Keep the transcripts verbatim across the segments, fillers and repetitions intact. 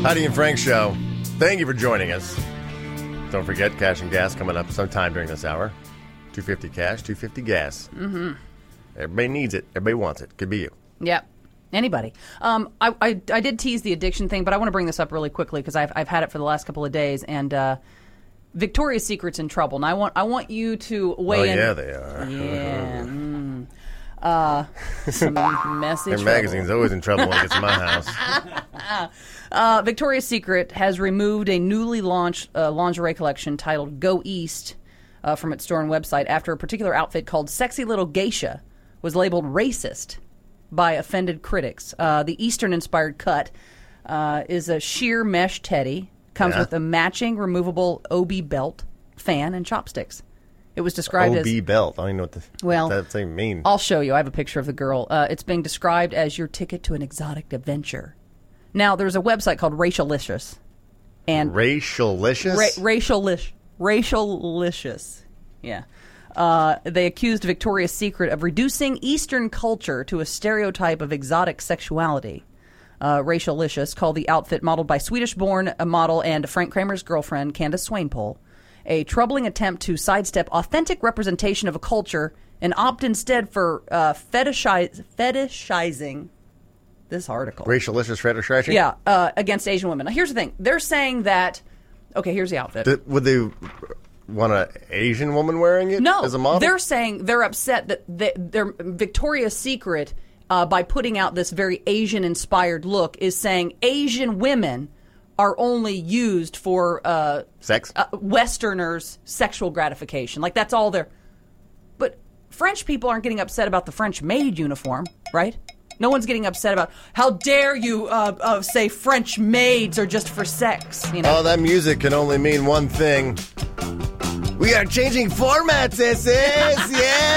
Heidi and Frank Show. Thank you for joining us. Don't forget, Cash and Gas coming up sometime during this hour. two fifty cash, two fifty gas. Mm-hmm. Everybody needs it. Everybody wants it. Could be you. Yep. Anybody. Um, I, I I did tease the addiction thing, but I want to bring this up really quickly because I've I've had it for the last couple of days, and uh, Victoria's Secret's in trouble. And I want I want you to weigh oh, in. Oh yeah, they are. Yeah. mm. Uh, some message. Their magazine's always in trouble when it gets to my house. Uh, Victoria's Secret has removed a newly launched uh, lingerie collection titled Go East uh, from its store and website after a particular outfit called Sexy Little Geisha was labeled racist by offended critics. Uh, the Eastern-inspired cut uh, is a sheer mesh teddy, comes Yeah. with a matching removable O B belt, fan, and chopsticks. It was described O B as... belt. I don't even know what, the, well, what that even mean. I'll show you. I have a picture of the girl. Uh, it's being described as your ticket to an exotic adventure. Now, there's a website called Racialicious. And Racialicious? Ra- Racialish. Racialicious. Yeah. Uh, they accused Victoria's Secret of reducing Eastern culture to a stereotype of exotic sexuality. Uh, Racialicious called the outfit, modeled by Swedish-born model and Frank Kramer's girlfriend, Candace Swainpole, a troubling attempt to sidestep authentic representation of a culture and opt instead for uh, fetishize, fetishizing this article. Racialicious fetishizing? Yeah, uh, against Asian women. Now, here's the thing. They're saying that... Okay, here's the outfit. Did, would they want an Asian woman wearing it no, as a model? They're saying they're upset that they, they're Victoria's Secret, uh, by putting out this very Asian-inspired look, is saying Asian women are only used for uh, sex, uh, Westerners' sexual gratification. Like, that's all they're... But French people aren't getting upset about the French maid uniform, right? No one's getting upset about, how dare you uh, uh, say French maids are just for sex, you know? Oh, that music can only mean one thing. We are changing formats, sis!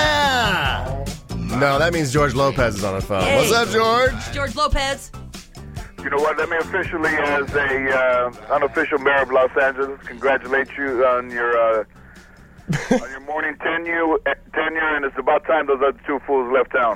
Yeah! No, that means George Lopez is on the phone. Hey. What's up, George? George Lopez. You know what? Let me officially, as a uh, unofficial mayor of Los Angeles, congratulate you on your uh, on your morning tenure, tenure, and it's about time those other two fools left town.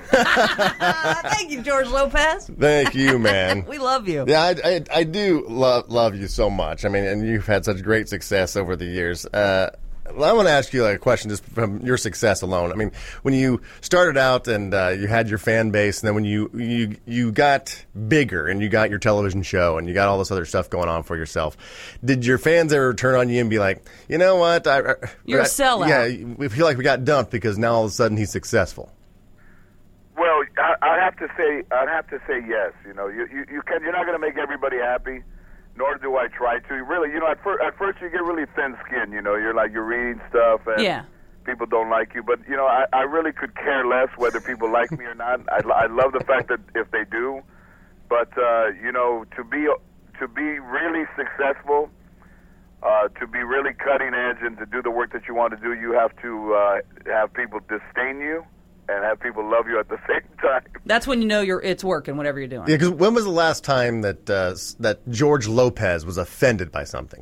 Thank you, George Lopez. Thank you, man. We love you. Yeah, I, I, I do love love you so much. I mean, and you've had such great success over the years. Uh, I want to ask you like, a question just from your success alone. I mean, when you started out and uh, you had your fan base, and then when you, you you got bigger and you got your television show and you got all this other stuff going on for yourself, did your fans ever turn on you and be like, you know what? I, I, You're I, a sellout. Yeah, we feel like we got dumped because now all of a sudden he's successful. Well, I, I have to say, I'd have to say yes. You know, you you, you can, you're not going to make everybody happy. Nor do I try to. Really, you know, at, fir- at first you get really thin-skinned, you know. You're like, you're reading stuff and yeah. people don't like you. But, you know, I, I really could care less whether people like me or not. I, I love the fact that if they do. But, uh, you know, to be to be really successful, uh, to be really cutting edge and to do the work that you want to do, you have to uh, have people disdain you and have people love you at the same time. That's when you know you're it's working, whatever you're doing. Yeah, because when was the last time that uh, that George Lopez was offended by something?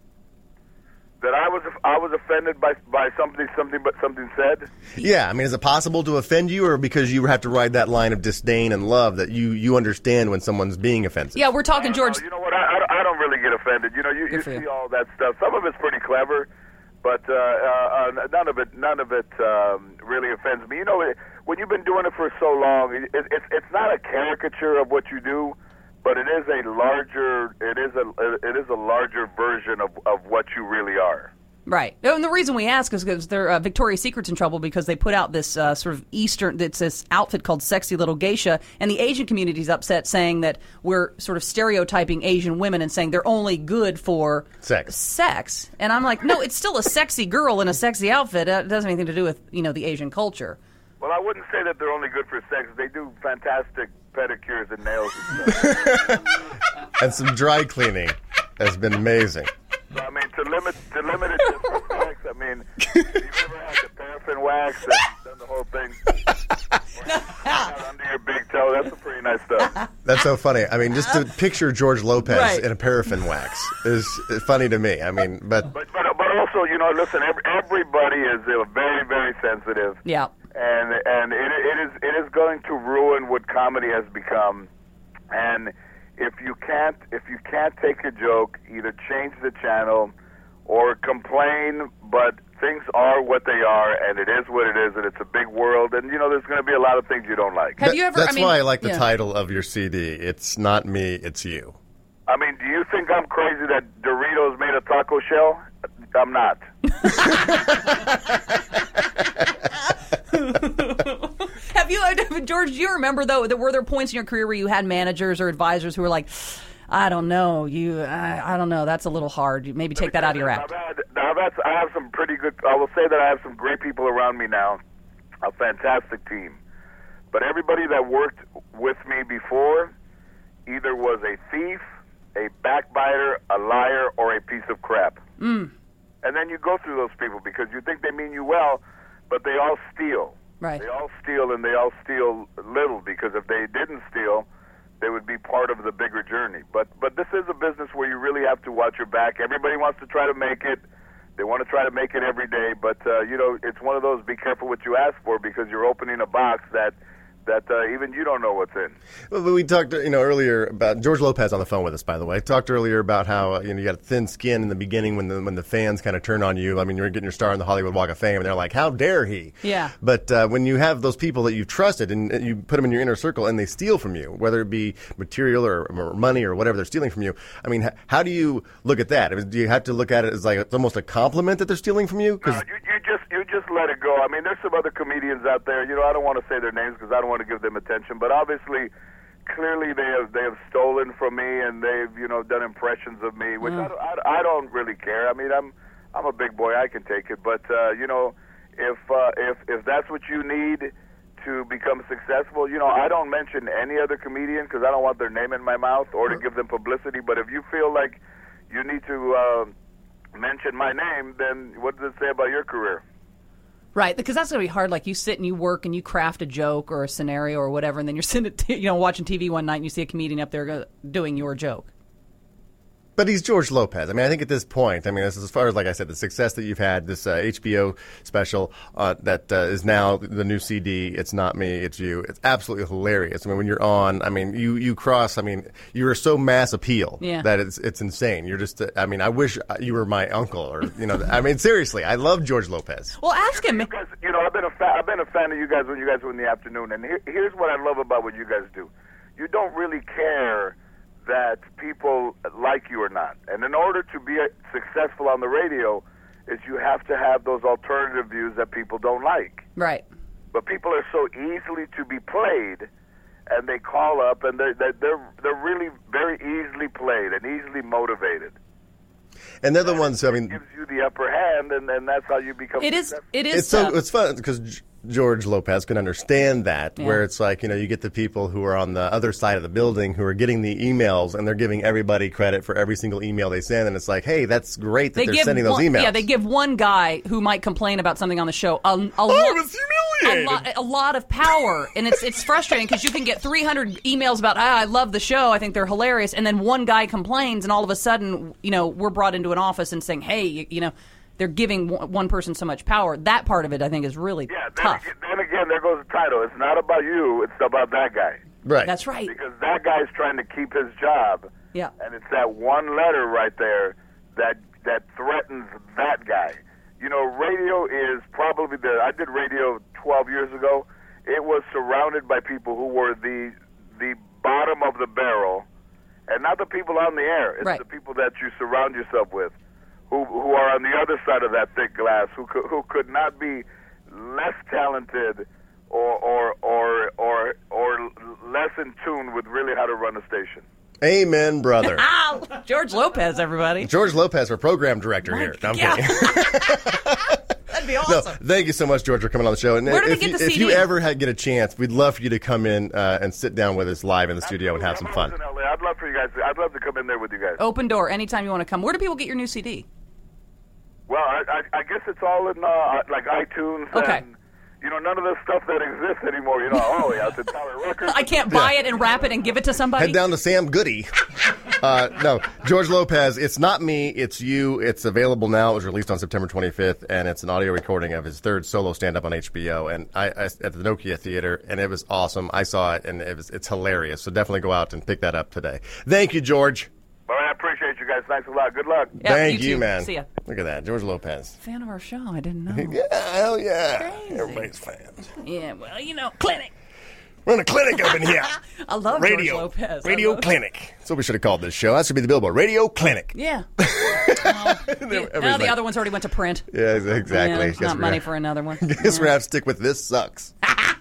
That I was I was offended by by something something but something said. Yeah, I mean, is it possible to offend you, or because you have to ride that line of disdain and love that you, you understand when someone's being offensive? Yeah, we're talking George. Know. You know what? I, I, I don't really get offended. You know, you, you see you. all that stuff. Some of it's pretty clever, but uh, uh, none of it none of it um, really offends me. You know, when you've been doing it for so long, it, it's it's not a caricature of what you do, but it is a larger it is a it is a larger version of, of what you really are. Right. And the reason we ask is because they're, uh, Victoria's Secret's in trouble because they put out this uh, sort of Eastern, it's this outfit called Sexy Little Geisha, and the Asian community's upset saying that we're sort of stereotyping Asian women and saying they're only good for sex. Sex. And I'm like, no, it's still a sexy girl in a sexy outfit. It doesn't have anything to do with, you know, the Asian culture. Well, I wouldn't say that they're only good for sex. They do fantastic pedicures and nails and stuff. And some dry cleaning has been amazing. So, I mean, to limit to limit it just for sex, I mean, if you've ever had the paraffin wax and done the whole thing out under your big toe, that's some pretty nice stuff. That's so funny. I mean, just to picture George Lopez right. in a paraffin wax is funny to me. I mean, but... But, but, but also, you know, listen, every, everybody is uh, very, very sensitive. Yeah. And and it, it is it is going to ruin what comedy has become. And if you can't if you can't take a joke, either change the channel or complain, but things are what they are, and it is what it is, and it's a big world, and, you know, there's going to be a lot of things you don't like. Have you ever? That's I mean, why I like the yeah. title of your C D. It's not me, it's you. I mean, do you think I'm crazy that Doritos made a taco shell? I'm not. Have you, George, do you remember, though, that were there points in your career where you had managers or advisors who were like, I don't know, you, I, I don't know, that's a little hard. You maybe take that out of your act. I've had, I've had, I have some pretty good, I will say that I have some great people around me now, a fantastic team. But everybody that worked with me before either was a thief, a backbiter, a liar, or a piece of crap. Mm. And then you go through those people because you think they mean you well, but they all steal. Right. They all steal, and they all steal little, because if they didn't steal, they would be part of the bigger journey. But but this is a business where you really have to watch your back. Everybody wants to try to make it. They want to try to make it every day. But, uh, you know, it's one of those, be careful what you ask for, because you're opening a box that that uh, even you don't know what's in. Well, we talked, you know, earlier about George Lopez on the phone with us, by the way. Talked earlier about how, you know, you got thin skin in the beginning when the when the fans kind of turn on you. I mean, you're getting your star on the Hollywood Walk of Fame, and they're like, "How dare he?" Yeah. But uh, when you have those people that you've trusted and, and you put them in your inner circle, and they steal from you, whether it be material or, or money or whatever they're stealing from you, I mean, h- how do you look at that? I mean, do you have to look at it as like it's almost a compliment that they're stealing from you? No, you, you just you just let it go. I mean, there's some other comedians out there. You know, I don't want to say their names because I don't want to give them attention. But obviously, clearly they have they have stolen from me, and they've you know done impressions of me, which Mm. I, don't, I, I don't really care. I mean, I'm I'm a big boy, I can take it. But uh, you know, if uh, if if that's what you need to become successful, you know, I don't mention any other comedian because I don't want their name in my mouth or to give them publicity. But if you feel like you need to uh, mention my name, then what does it say about your career? Right, because that's going to be hard. Like, you sit and you work and you craft a joke or a scenario or whatever, and then you're sitting, at, you know, watching T V one night and you see a comedian up there go, doing your joke. But he's George Lopez. I mean, I think at this point, I mean, as, as far as, like I said, the success that you've had, this uh, H B O special uh, that uh, is now the new C D, It's Not Me, It's You. It's absolutely hilarious. I mean, when you're on, I mean, you, you cross, I mean, you are so mass appeal yeah. that it's it's insane. You're just, uh, I mean, I wish you were my uncle or, you know, I mean, seriously, I love George Lopez. Well, ask him. You guys, you know, I've been a fan, I've been a fan of you guys when you guys were in the afternoon, and here, here's what I love about what you guys do. You don't really care that people like you or not. And in order to be successful on the radio is you have to have those alternative views that people don't like. Right. But people are so easily to be played, and they call up, and they're, they're, they're really very easily played and easily motivated. And they're the And ones, it I mean... gives you the upper hand, and, and that's how you become It is, successful. it is It's so tough. it's fun because George Lopez can understand that, Yeah. where it's like, you know, you get the people who are on the other side of the building who are getting the emails, and they're giving everybody credit for every single email they send, and it's like, hey, that's great that They they're give sending those one, emails. Yeah, they give one guy who might complain about something on the show a, a, I lo- was a, humiliated. lot, a lot of power, and it's it's frustrating because you can get three hundred emails about, ah, I love the show, I think they're hilarious, and then one guy complains, and all of a sudden, you know, we're brought into an office and saying, hey, you, you know, they're giving one one person so much power. That part of it, I think, is really Yeah, then tough. again, then again, there goes the title. It's not about you, it's about that guy. Right. That's right. Because that guy's trying to keep his job. Yeah. And it's that one letter right there that that threatens that guy. You know, radio is probably the I did radio twelve years ago. It was surrounded by people who were the the bottom of the barrel, and not the people on the air. It's Right. the people that you surround yourself with, who who are on the other side of that thick glass, who could, who could not be less talented or or or or or less in tune with really how to run a station. Amen, brother. Ow! George Lopez, everybody. George Lopez, our program director here. No, I'm Yeah. kidding. That'd be No, awesome. thank you so much, George, for coming on the show. And Where do they if, get you, the if C you D? ever had, get a chance, we'd love for you to come in uh, and sit down with us live in the studio and have some fun. Absolutely. I'm always in L A. I'd love for you guys. I'd love to come in there with you guys. Open door anytime you want to come. Where do people get your new C D? Well, I, I, I guess it's all in uh, like iTunes. Okay. And, you know, none of the stuff that exists anymore. You know, oh yeah, it's a Tower Records. I can't buy it and wrap it and give it to somebody. Head down to Sam Goody. Uh, no, George Lopez, It's Not Me, It's You. It's available now. It was released on September twenty-fifth, and it's an audio recording of his third solo stand-up on H B O, and I, I at the Nokia Theater, and it was awesome. I saw it, and it was, it's hilarious. So definitely go out and pick that up today. Thank you, George. All right, I appreciate you guys. Thanks a lot. Good luck. Yeah, Thank you you, too. man. See ya. Look at that, George Lopez. Fan of our show. I didn't know. Yeah, hell yeah. Crazy. Everybody's fans. Yeah, well, you know, clinic. We're in a clinic up in here. I love Radio. George Lopez. I Radio love- Clinic. That's what we should have called this show. That should be the billboard. Radio Clinic. Yeah. Well, yeah. Everybody's Now the like- other ones already went to print. Yeah, exactly. Yeah, there's Guess not we're money gonna- for another one. Guess we're going to have to stick with This Sucks.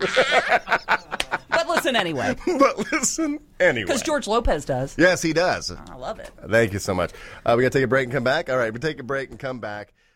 But listen anyway, But listen anyway. because George Lopez does. Yes, he does. I love it. Thank you so much. Uh, we got to take a break and come back. All right, we take a break and come back.